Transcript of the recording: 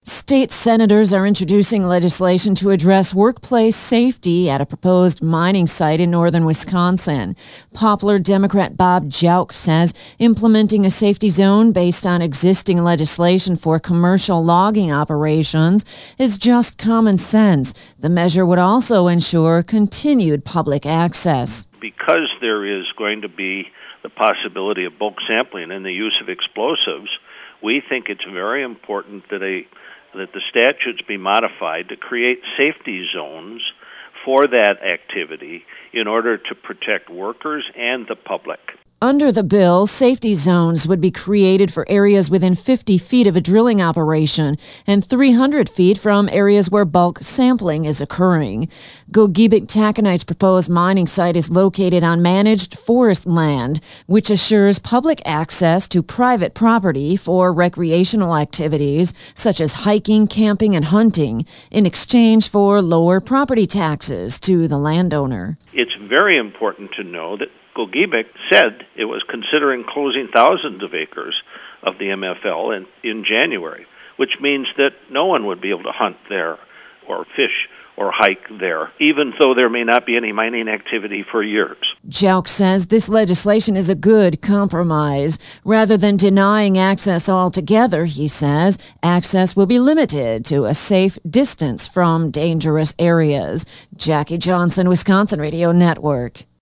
State senators are introducing legislation to address workplace safety at a proposed mining site in northern Wisconsin. Poplar Democrat Bob Jauch says implementing a safety zone based on existing legislation for commercial logging operations is just common sense. The measure would also ensure continued public access. Because there is going to be the possibility of bulk sampling and the use of explosives, we think it's very important that the statutes be modified to create safety zones for that activity in order to protect workers and the public. Under the bill, safety zones would be created for areas within 50 feet of a drilling operation and 300 feet from areas where bulk sampling is occurring. Gogebic Taconite's proposed mining site is located on managed forest land, which assures public access to private property for recreational activities such as hiking, camping, and hunting in exchange for lower property taxes to the landowner. It's very important to know that Gogebic said it was considering closing thousands of acres of the MFL in January, which means that no one would be able to hunt there or fish or hike there, even though there may not be any mining activity for years. Jauch says this legislation is a good compromise. Rather than denying access altogether, he says, access will be limited to a safe distance from dangerous areas. Jackie Johnson, Wisconsin Radio Network.